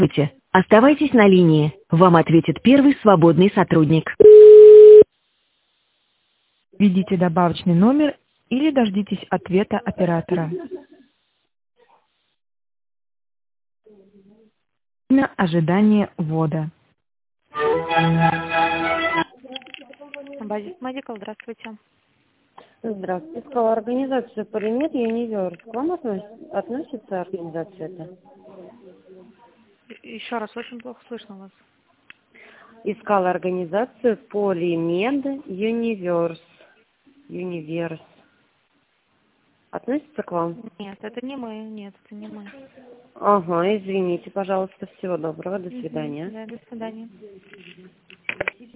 Здравствуйте. Оставайтесь на линии. Вам ответит первый свободный сотрудник. Введите добавочный номер или дождитесь ответа оператора. На ожидание ввода. Базис Медикал, здравствуйте. Здравствуйте. Искала организацию Полимед Юниверс. К вам относится организация эта? Еще раз, очень плохо слышно вас. Искала организацию Полимед Юниверс. Юниверс. Относится к вам? Нет, это не мы, нет, это не мы. Ага, извините, пожалуйста. Всего доброго. До свидания. Да, до свидания.